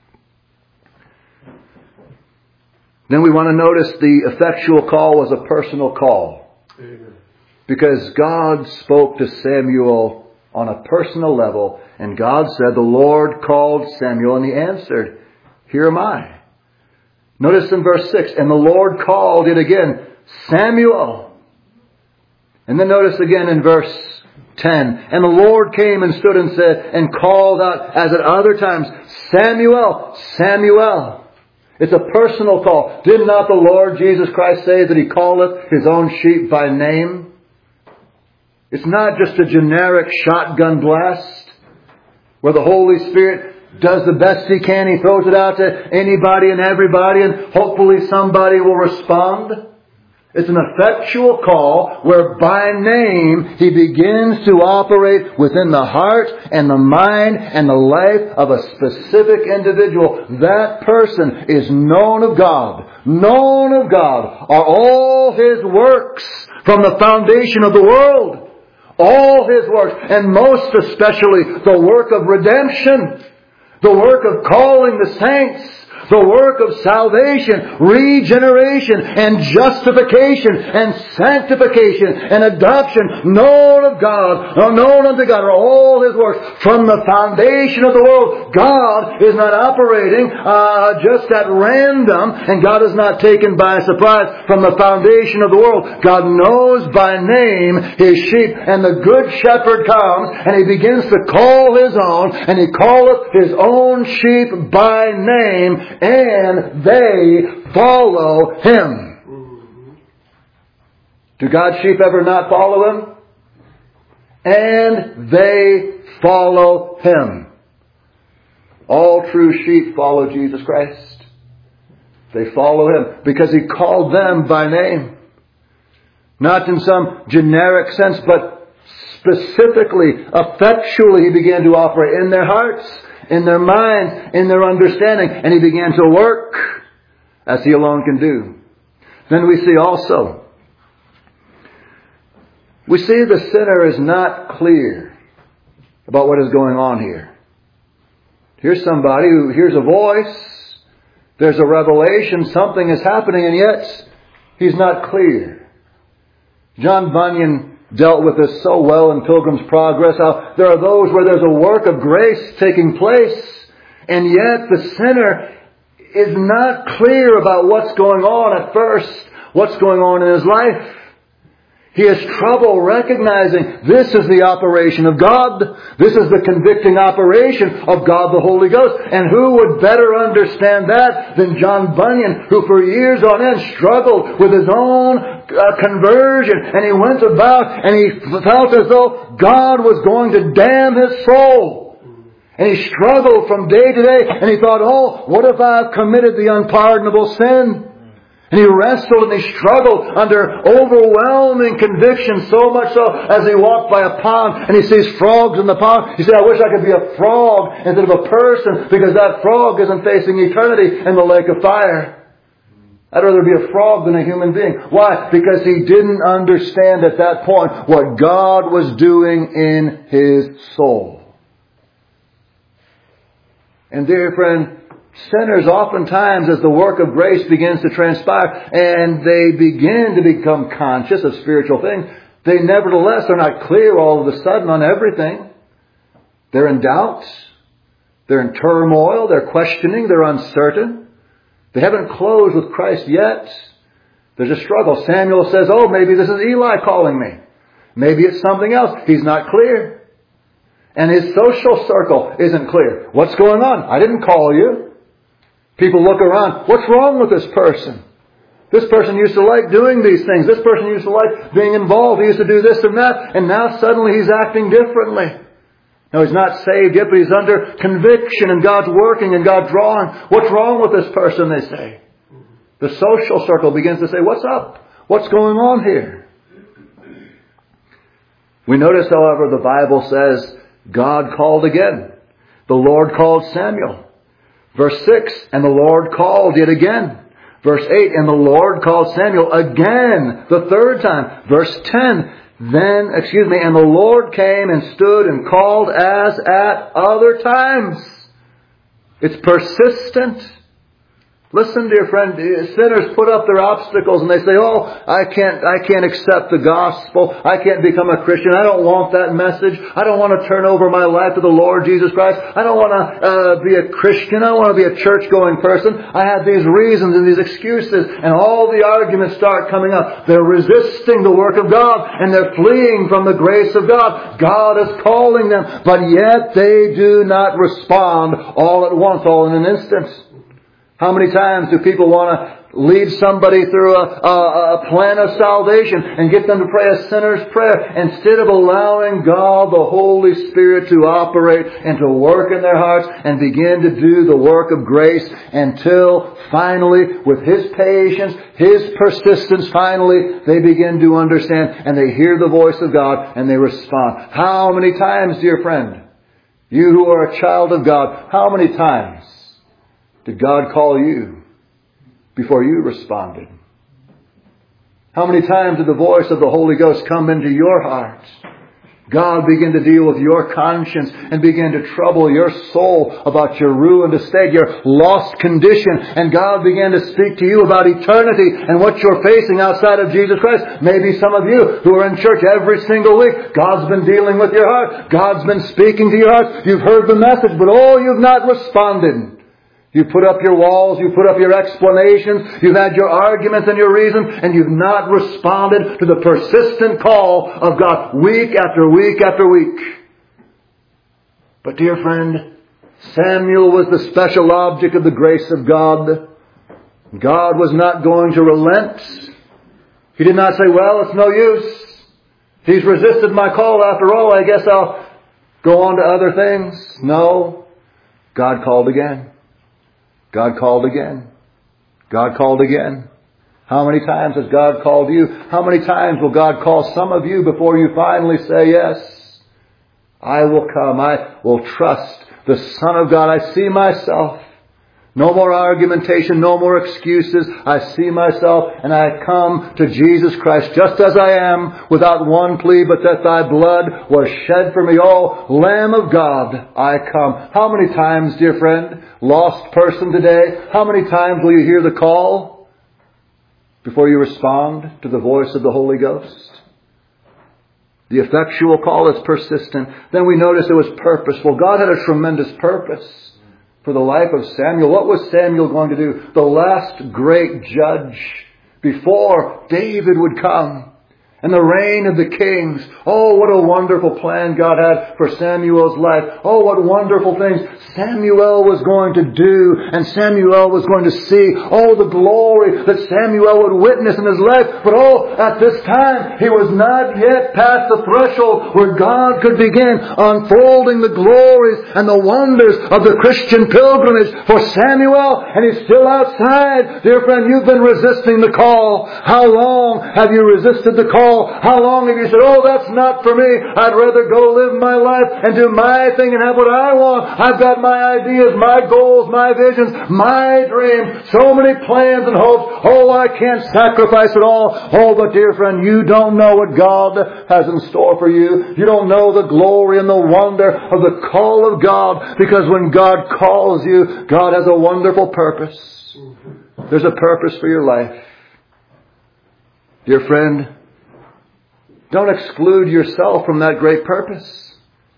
S2: Then we want to notice the effectual call was a personal call. Amen. Because God spoke to Samuel on a personal level. And God said, the Lord called Samuel, and He answered, here am I. Notice in verse six, and the Lord called it again. Samuel. And then notice again in verse ten. And the Lord came and stood and said, and called out, as at other times, Samuel, Samuel. It's a personal call. Did not the Lord Jesus Christ say that He calleth His own sheep by name? It's not just a generic shotgun blast where the Holy Spirit does the best He can. He throws it out to anybody and everybody, and hopefully somebody will respond. It's an effectual call where by name He begins to operate within the heart and the mind and the life of a specific individual. That person is known of God. Known of God are all His works from the foundation of the world. All His works, and most especially the work of redemption, the work of calling the saints, the work of salvation, regeneration, and justification, and sanctification, and adoption, known of God, or known unto God, are all His works from the foundation of the world. God is not operating uh, just at random, and God is not taken by surprise from the foundation of the world. God knows by name His sheep, and the good shepherd comes, and He begins to call His own, and He calleth His own sheep by name, and they follow Him. Do God's sheep ever not follow Him? And they follow Him. All true sheep follow Jesus Christ. They follow Him because He called them by name. Not in some generic sense, but specifically, effectually He began to operate in their hearts, in their minds, in their understanding. And He began to work as He alone can do. Then we see also, we see the sinner is not clear about what is going on here. Here's somebody who hears a voice, there's a revelation, something is happening, and yet he's not clear. John Bunyan dealt with this so well in Pilgrim's Progress, how there are those where there's a work of grace taking place, and yet the sinner is not clear about what's going on at first, what's going on in his life. He has trouble recognizing this is the operation of God. This is the convicting operation of God the Holy Ghost. And who would better understand that than John Bunyan, who for years on end struggled with his own uh, conversion. And he went about and he felt as though God was going to damn his soul. And he struggled from day to day. And he thought, oh, what if I've committed the unpardonable sin? And he wrestled and he struggled under overwhelming conviction, so much so as he walked by a pond and he sees frogs in the pond. He said, I wish I could be a frog instead of a person, because that frog isn't facing eternity in the lake of fire. I'd rather be a frog than a human being. Why? Because he didn't understand at that point what God was doing in his soul. And dear friend, sinners oftentimes, as the work of grace begins to transpire and they begin to become conscious of spiritual things, they nevertheless are not clear all of a sudden on everything. They're in doubt. They're in turmoil. They're questioning. They're uncertain. They haven't closed with Christ yet. There's a struggle. Samuel says, oh, maybe this is Eli calling me. Maybe it's something else. He's not clear. And his social circle isn't clear. What's going on? I didn't call you. People look around. What's wrong with this person? This person used to like doing these things. This person used to like being involved. He used to do this and that. And now suddenly he's acting differently. No, he's not saved yet, but he's under conviction and God's working and God's drawing. What's wrong with this person, they say. The social circle begins to say, what's up? What's going on here? We notice, however, the Bible says God called again. The Lord called Samuel. Verse six, and the Lord called yet again. Verse eight, and the Lord called Samuel again the third time. Verse ten, then, excuse me, and the Lord came and stood and called as at other times. It's persistent. Listen, dear friend, sinners put up their obstacles and they say, oh, I can't, I can't accept the gospel. I can't become a Christian. I don't want that message. I don't want to turn over my life to the Lord Jesus Christ. I don't want to uh, be a Christian. I don't want to be a church-going person. I have these reasons and these excuses, and all the arguments start coming up. They're resisting the work of God, and they're fleeing from the grace of God. God is calling them, but yet they do not respond all at once, all in an instant. How many times do people want to lead somebody through a, a, a plan of salvation and get them to pray a sinner's prayer instead of allowing God, the Holy Spirit, to operate and to work in their hearts and begin to do the work of grace until finally, with His patience, His persistence, finally they begin to understand and they hear the voice of God and they respond. How many times, dear friend, you who are a child of God, how many times did God call you before you responded? How many times did the voice of the Holy Ghost come into your heart? God began to deal with your conscience and began to trouble your soul about your ruined estate, your lost condition. And God began to speak to you about eternity and what you're facing outside of Jesus Christ. Maybe some of you who are in church every single week, God's been dealing with your heart. God's been speaking to your heart. You've heard the message, but oh, you've not responded. You put up your walls, you put up your explanations, you've had your arguments and your reasons, and you've not responded to the persistent call of God week after week after week. But dear friend, Samuel was the special object of the grace of God. God was not going to relent. He did not say, well, it's no use. He's resisted my call after all. I guess I'll go on to other things. No. God called again. God called again. God called again. How many times has God called you? How many times will God call some of you before you finally say yes? I will come. I will trust the Son of God. I see myself. No more argumentation, no more excuses. I see myself and I come to Jesus Christ just as I am, without one plea, but that Thy blood was shed for me. Oh, Lamb of God, I come. How many times, dear friend, lost person today, how many times will you hear the call before you respond to the voice of the Holy Ghost? The effectual call is persistent. Then we notice it was purposeful. God had a tremendous purpose for the life of Samuel. What was Samuel going to do? The last great judge before David would come. And the reign of the kings. Oh, what a wonderful plan God had for Samuel's life. Oh, what wonderful things Samuel was going to do and Samuel was going to see. Oh, the glory that Samuel would witness in his life. But oh, at this time, he was not yet past the threshold where God could begin unfolding the glories and the wonders of the Christian pilgrimage for Samuel. And he's still outside. Dear friend, you've been resisting the call. How long have you resisted the call? How long have you said, oh, that's not for me. I'd rather go live my life and do my thing and have what I want. I've got my ideas, my goals, my visions, my dreams. So many plans and hopes. Oh, I can't sacrifice it all. Oh, but dear friend, you don't know what God has in store for you. You don't know the glory and the wonder of the call of God. Because when God calls you, God has a wonderful purpose. There's a purpose for your life. Dear friend, don't exclude yourself from that great purpose.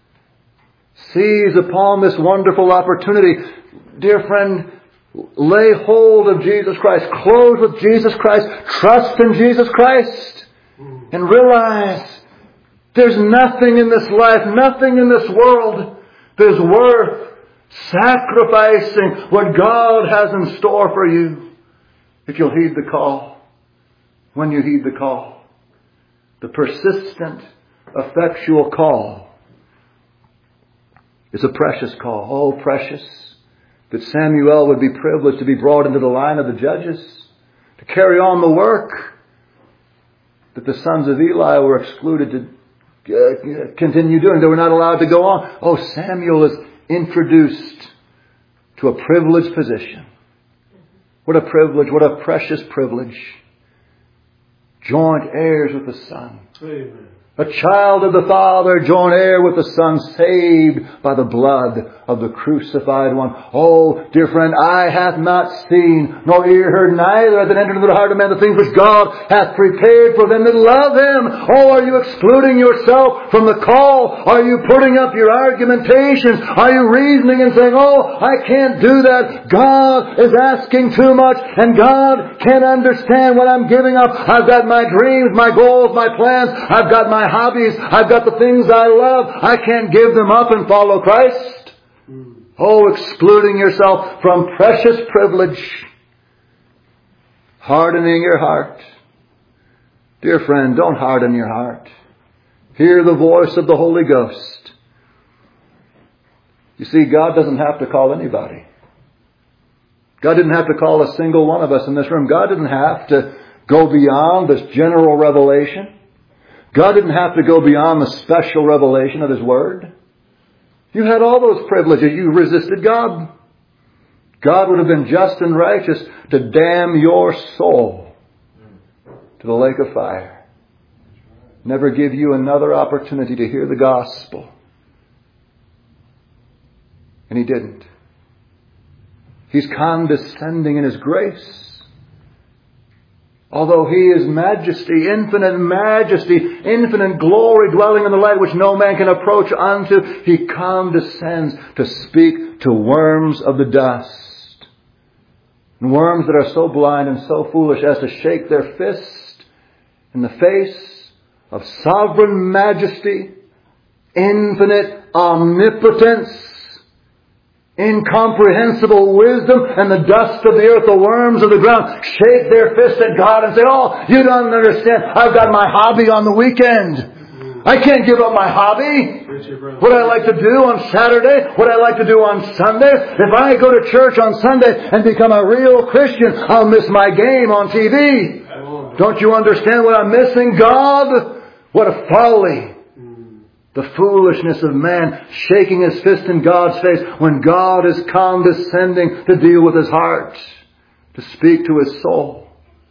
S2: Seize upon this wonderful opportunity. Dear friend, lay hold of Jesus Christ. Close with Jesus Christ. Trust in Jesus Christ. And realize there's nothing in this life, nothing in this world that's worth sacrificing what God has in store for you if you'll heed the call. When you heed the call. The persistent, effectual call is a precious call. Oh, precious that Samuel would be privileged to be brought into the line of the judges, to carry on the work that the sons of Eli were excluded to uh, continue doing. They were not allowed to go on. Oh, Samuel is introduced to a privileged position. What a privilege, what a precious privilege. joint heirs with the Son.
S3: Amen.
S2: A child of the Father, joint heir with the Son, saved by the blood of the crucified one. Oh, dear friend, eye hath not seen, nor ear heard, neither hath it entered into the heart of man the things which God hath prepared for them that love Him. Oh, are you excluding yourself from the call? Are you putting up your argumentations? Are you reasoning and saying, oh, I can't do that. God is asking too much, and God can't understand what I'm giving up. I've got my dreams, my goals, my plans. I've got my hobbies. I've got the things I love. I can't give them up and follow Christ. Oh, excluding yourself from precious privilege. Hardening your heart. Dear friend, don't harden your heart. Hear the voice of the Holy Ghost. You see, God doesn't have to call anybody. God didn't have to call a single one of us in this room. God didn't have to go beyond this general revelation. God didn't have to go beyond the special revelation of His Word. You had all those privileges. You resisted God. God would have been just and righteous to damn your soul to the lake of fire. Never give you another opportunity to hear the gospel. And He didn't. He's condescending in His grace. Although He is majesty, infinite majesty, infinite glory, dwelling in the light which no man can approach unto, He condescends to speak to worms of the dust. And worms that are so blind and so foolish as to shake their fist in the face of sovereign majesty, infinite omnipotence, incomprehensible wisdom, and the dust of the earth, the worms of the ground, shake their fist at God and say, oh, you don't understand. I've got my hobby on the weekend. I can't give up my hobby. What I like to do on Saturday, what I like to do on Sunday. If I go to church on Sunday and become a real Christian, I'll miss my game on T V. Don't you understand what I'm missing? God, what a folly. The foolishness of man shaking his fist in God's face when God is condescending to deal with his heart, to speak to his soul.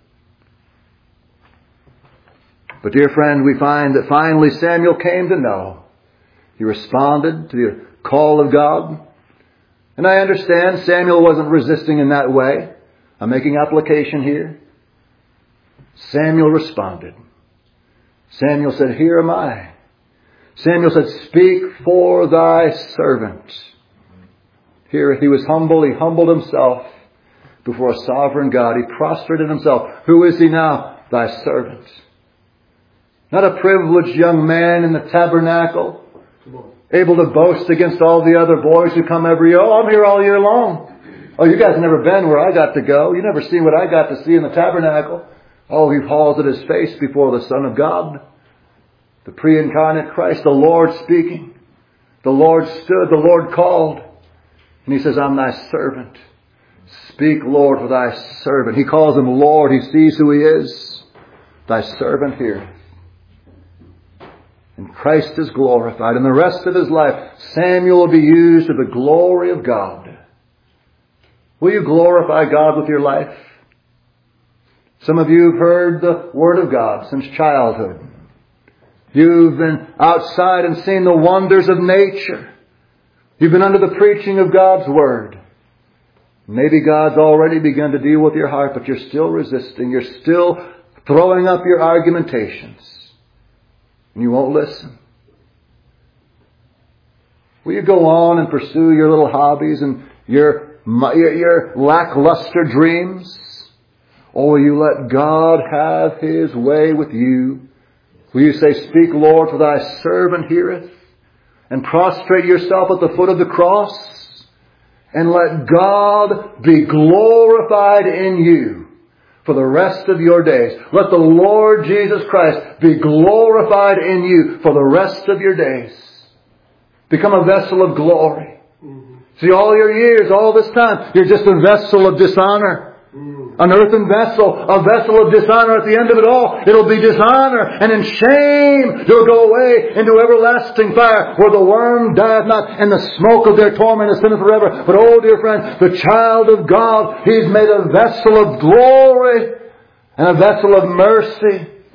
S2: But dear friend, we find that finally Samuel came to know. He responded to the call of God. And I understand Samuel wasn't resisting in that way. I'm making application here. Samuel responded. Samuel said, here am I. Samuel said, speak for thy servant. Here he was humble. He humbled himself before a sovereign God. He prostrated himself. Who is he now? Thy servant. Not a privileged young man in the tabernacle, able to boast against all the other boys who come every year. Oh, I'm here all year long. Oh, you guys have never been where I got to go. You never seen what I got to see in the tabernacle. Oh, he falls at his face before the Son of God. The pre-incarnate Christ, the Lord speaking. The Lord stood, the Lord called. And He says, I'm thy servant. Speak, Lord, for thy servant. He calls him Lord. He sees who he is. Thy servant heareth. And Christ is glorified. And the rest of his life, Samuel will be used to the glory of God. Will you glorify God with your life? Some of you have heard the Word of God since childhood. You've been outside and seen the wonders of nature. You've been under the preaching of God's Word. Maybe God's already begun to deal with your heart, but you're still resisting. You're still throwing up your argumentations. And you won't listen. Will you go on and pursue your little hobbies and your, your, your lackluster dreams? Or will you let God have His way with you? Will you say, speak, Lord, for thy servant heareth? And prostrate yourself at the foot of the cross? And let God be glorified in you for the rest of your days. Let the Lord Jesus Christ be glorified in you for the rest of your days. Become a vessel of glory. Mm-hmm. See, all your years, all this time, you're just a vessel of dishonor. An earthen vessel, a vessel of dishonor. At the end of it all, it'll be dishonor, and in shame you'll go away into everlasting fire, where the worm dieth not, and the smoke of their torment is finished forever. But oh, dear friend, the child of God, He's made a vessel of glory and a vessel of mercy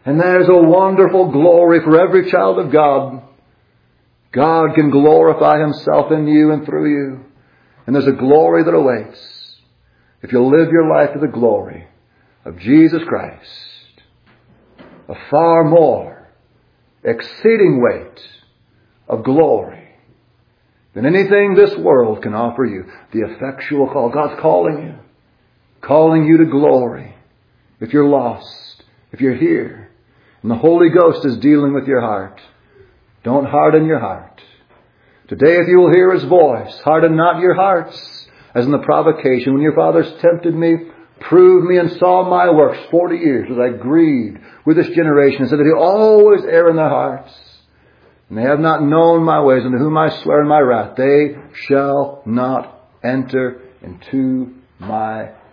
S2: And there's a wonderful glory for every child of God. God can glorify Himself in you and through you. And there's a glory that awaits if you'll live your life to the glory of Jesus Christ. A far more exceeding weight of glory than anything this world can offer you. The effectual call. God's calling you. Calling you to glory. If you're lost. If you're here. And the Holy Ghost is dealing with your heart. Don't harden your heart. Today if you will hear His voice, harden not your hearts. As in the provocation, when your fathers tempted me, proved me and saw my works forty years as I grieved with this generation, and said that He always err in their hearts. And they have not known my ways, and to whom I swear in my wrath, they shall not enter into my